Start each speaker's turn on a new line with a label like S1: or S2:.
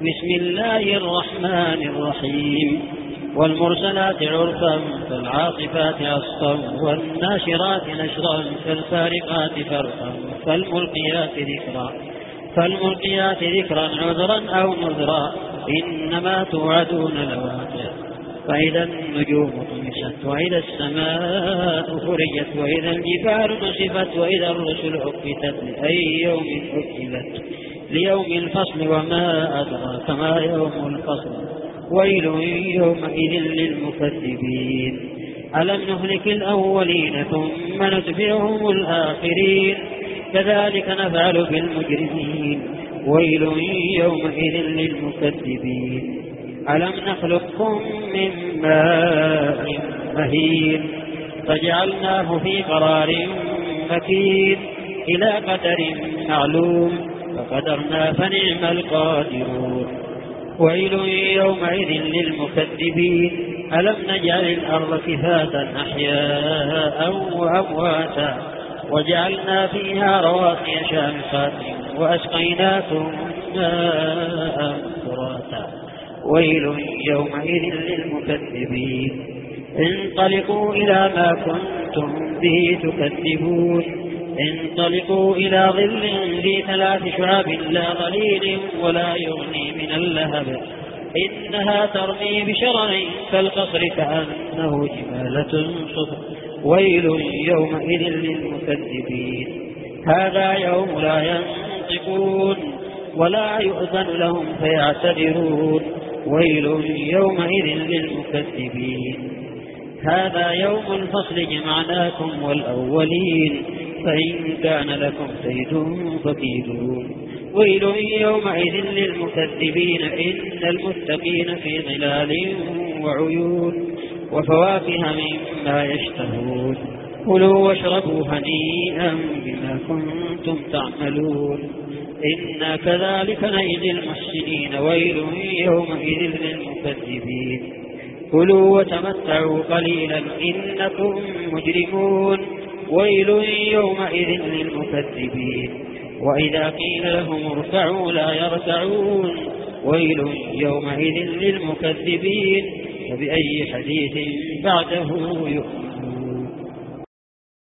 S1: بسم الله الرحمن الرحيم والمرسلات عرفا فالعاصفات عصفا والناشرات نشرا فالفارقات فرقا فالملقيات ذكرا عذرا أو نذرا إنما توعدون لواقع فإذا النجوم طمست وإذا السماء فرجت وإذا الجبال نسفت وإذا الرسل أقتت لأي يوم أجلت ليوم الفصل وما أدراك ما يوم الفصل ويل يومئذ للمكذبين ألم نهلك الأولين ثم نتبعهم الآخرين كذلك نفعل بالمجرمين ويل يومئذ للمكذبين ألم نخلقكم من ماء مهين فجعلناه في قرار مكين إلى قدر معلوم فقدرنا فنعم القادرون ويل يومئذ للمكذبين ألم نجعل الأرض كفاتا أحياء وأمواتا وجعلنا فيها رواسي شامخات وأسقيناكم ماء فراتا ويل يومئذ للمكذبين انطلقوا إلى ما كنتم به تكذبون انطلقوا إلى ظل ذي 3 شعاب لا ظليل ولا يغني من اللهب إنها ترمي بشرر كالقصر كأنه جمالة صفر ويل يومئذ للمكذبين هذا يوم لا ينطقون ولا يؤذن لهم فيعتذرون ويل يومئذ للمكذبين هذا يوم الفصل جمعناكم والأولين فإن كان لكم كيد فكيدون ويل يومئذ للمكذبين إن المتقين في ظلال وعيون وفواكه مما يشتهون كلوا واشربوا هنيئا بما كنتم تعملون إنا كذلك نجزي المحسنين ويل يومئذ للمكذبين كلوا وتمتعوا قليلا إنكم مجرمون ويل يومئذ للمكذبين وإذا قيل لهم اركعوا لا يركعون ويل يومئذ للمكذبين فبأي حديث بعده يؤمنون